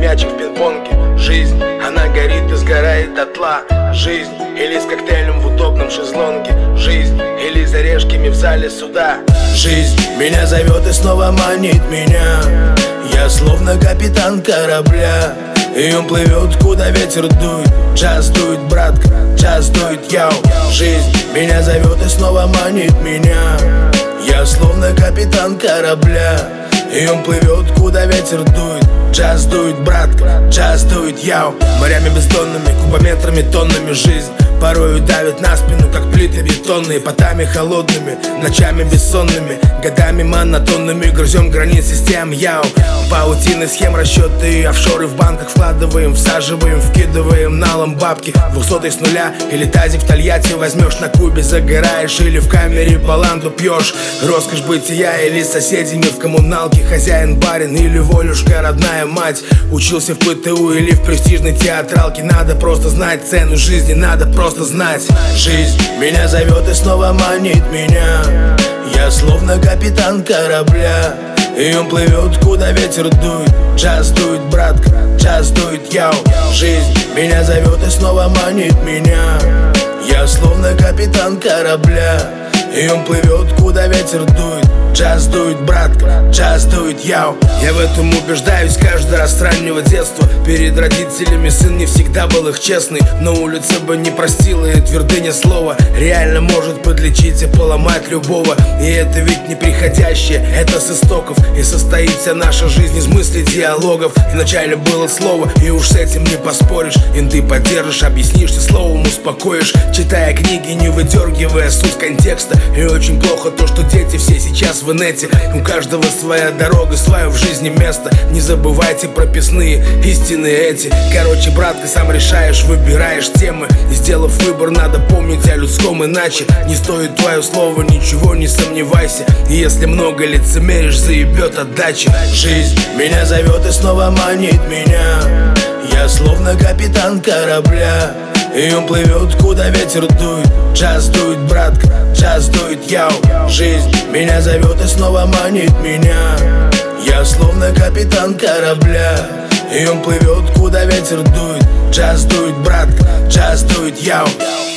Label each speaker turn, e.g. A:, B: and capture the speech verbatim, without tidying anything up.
A: мячик в пинг-понге. Жизнь, она горит и сгорает дотла. Жизнь, или с коктейлем в удобном шезлонге. Жизнь, или за решками в зале суда. Жизнь меня зовет и снова манит меня. Я словно капитан корабля, и он плывет, куда ветер дует. Джаз дует, братка, джаз дует, яу. Жизнь меня зовет и снова манит меня. Я словно капитан корабля, и он плывет, куда ветер дует. Джаз дует, братка, джаз дует, яу. Морями бездонными, кубометрами, тоннами жизнь порою давит на спину, как плиты бетонные. Потами холодными, ночами бессонными, годами монотонными грызем границ систем, яу. Паутины схем, расчеты и офшоры в банках вкладываем, всаживаем, вкидываем налом бабки. Двухсотый с нуля или тазик в Тольятти возьмешь на Кубе, загораешь или в камере баланду пьешь. Роскошь бытия или с соседями в коммуналке, хозяин барин или волюшка родная мать. Учился в ПТУ или в престижной театралке. Надо просто знать цену жизни, надо просто знать. Жизнь меня зовет и снова манит меня. Я словно капитан корабля, и он плывет, куда ветер дует. Джаз дует, братка, джаз дует, яу. Жизнь меня зовет и снова манит меня. Я словно капитан корабля, и он плывет, куда ветер дует. Джаз дует, братка, джаз дует, яу. Я в этом убеждаюсь каждый раз с раннего детства. Перед родителями сын не всегда был их честный, но улица бы не простила, и твердыня слова реально может подлечить и поломать любого. И это ведь не приходящее, это с истоков. И состоит вся наша жизнь из мыслей, диалогов. Вначале было слово, и уж с этим не поспоришь. Инты поддержишь, объяснишь, ты словом успокоишь. Читая книги, не выдергивая суть контекста. И очень плохо то, что дети все сейчас в инете. У каждого своя дорога, свое в жизни место. Не забывайте прописные истины эти. Короче, брат, ты сам решаешь, выбираешь темы. И сделав выбор, надо помнить о людском, иначе не стоит твое слово, ничего не сомневайся. И если много лицемеришь, заебет отдача. Жизнь меня зовет и снова манит меня. Я словно капитан корабля, и он плывет, куда ветер дует. Джаз дует, братка, джаз дует, яу. Жизнь меня зовет и снова манит меня. Я словно капитан корабля, и он плывет, куда ветер дует. Джаз дует, братка, джаз дует, яу.